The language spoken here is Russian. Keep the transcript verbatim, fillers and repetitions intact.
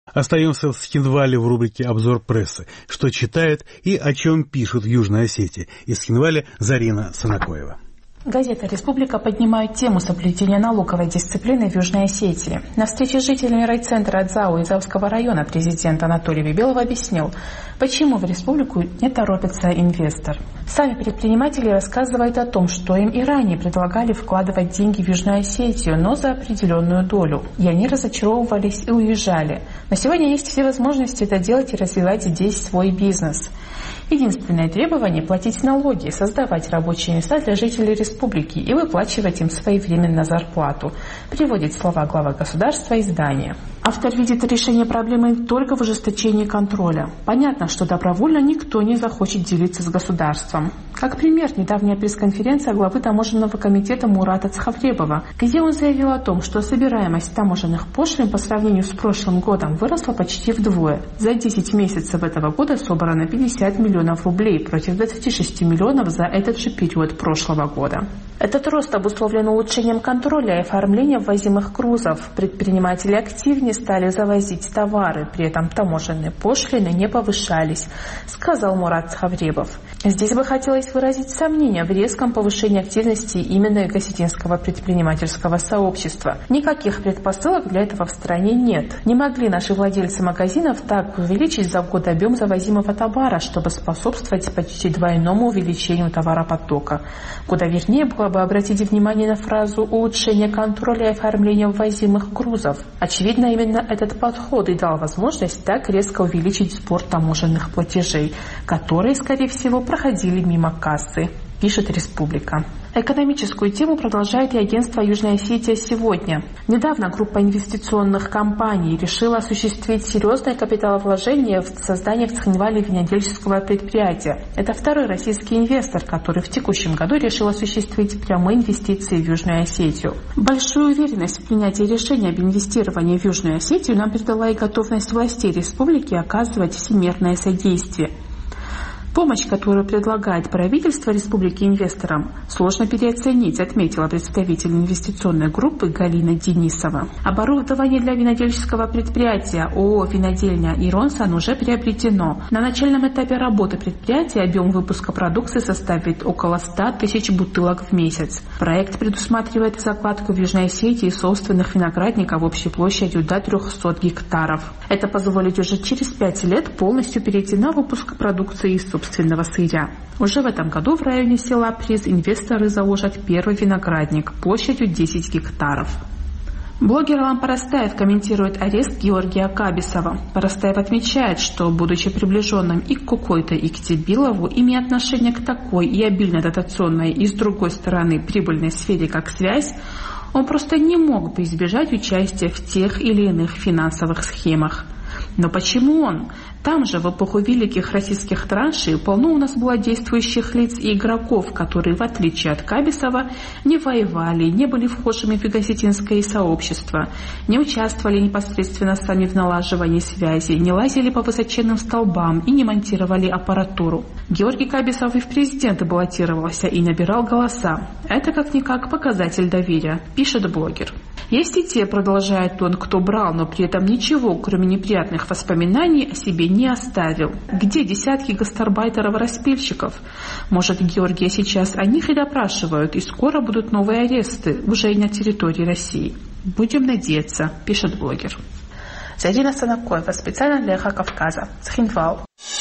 Остаемся в Схинвале в рубрике «Обзор прессы». Что читают и о чем пишут в Южной Осетии. Из Схинваля Зарина Санакоева. Газета «Республика» поднимает тему соблюдения налоговой дисциплины в Южной Осетии. На встрече с жителями райцентра Адзау Изауского района президент Анатолий Вебелов объяснил, почему в республику не торопится инвестор. Сами предприниматели рассказывают о том, что им и ранее предлагали вкладывать деньги в Южную Осетию, но за определенную долю. И они разочаровывались и уезжали. Но сегодня есть все возможности это делать и развивать здесь свой бизнес. Единственное требование – платить налоги, создавать рабочие места для жителей республики и выплачивать им своевременно зарплату, приводит слова главы государства издание. Автор видит решение проблемы только в ужесточении контроля. Понятно, что добровольно никто не захочет делиться с государством. Как пример, недавняя пресс-конференция главы таможенного комитета Мурата Цхавребова, где он заявил о том, что собираемость таможенных пошлин по сравнению с прошлым годом выросла почти вдвое. За десять месяцев этого года собрано пятьдесят миллионов рублей против двадцати шести миллионов за этот же период прошлого года. Этот рост обусловлен улучшением контроля и оформления ввозимых грузов. Предприниматели активнее стали завозить товары, при этом таможенные пошлины не повышались, сказал Мурат Цхавребов. Здесь бы хотелось выразить сомнение в резком повышении активности именно осетинского предпринимательского сообщества. Никаких предпосылок для этого в стране нет. Не могли наши владельцы магазинов так увеличить за год объем завозимого товара, чтобы способствовать почти двойному увеличению товаропотока. Куда вернее было бы обратить внимание на фразу «улучшение контроля и оформления ввозимых грузов». Очевидно, именно этот подход и дал возможность так резко увеличить сбор таможенных платежей, которые, скорее всего, проходили мимо кассы, пишет «Республика». Экономическую тему продолжает и агентство «Южная Осетия сегодня». Недавно группа инвестиционных компаний решила осуществить серьезное капиталовложение в создание в Цхинвале винодельческого предприятия. Это второй российский инвестор, который в текущем году решил осуществить прямые инвестиции в Южную Осетию. Большую уверенность в принятии решения об инвестировании в Южную Осетию нам придала и готовность властей республики оказывать всемирное содействие. Помощь, которую предлагает правительство республики инвесторам, сложно переоценить, отметила представитель инвестиционной группы Галина Денисова. Оборудование для винодельческого предприятия ООО «Винодельня Иронсан» уже приобретено. На начальном этапе работы предприятия объем выпуска продукции составит около ста тысяч бутылок в месяц. Проект предусматривает закладку в Южной Осетии собственных виноградников общей площадью до трехсот гектаров. Это позволит уже через пять лет полностью перейти на выпуск продукции из собственного собственного сырья. Уже в этом году в районе села Приз инвесторы заложат первый виноградник площадью десять гектаров. Блогер Алан Парастаев комментирует арест Георгия Кабисова. Парастаев отмечает, что, будучи приближенным и к Кукойто, и к Тебилову, имея отношение к такой и обильно дотационной и, с другой стороны, прибыльной сфере, как связь, он просто не мог бы избежать участия в тех или иных финансовых схемах. Но почему он? Там же, в эпоху великих российских траншей, полно у нас было действующих лиц и игроков, которые, в отличие от Кабисова, не воевали, не были вхожими в юго-осетинское сообщество, не участвовали непосредственно сами в налаживании связи, не лазили по высоченным столбам и не монтировали аппаратуру. Георгий Кабисов и в президенты баллотировался и набирал голоса. Это как-никак показатель доверия, пишет блогер. Есть и те, продолжает он, кто брал, но при этом ничего, кроме неприятных воспоминаний, о себе не оставил. Где десятки гастарбайтеров-распильщиков? Может, Георгия сейчас о них и допрашивают, и скоро будут новые аресты, уже и на территории России. Будем надеяться, пишет блогер. Зарина Санакоева, специально для Эхо Кавказа, Схинвал.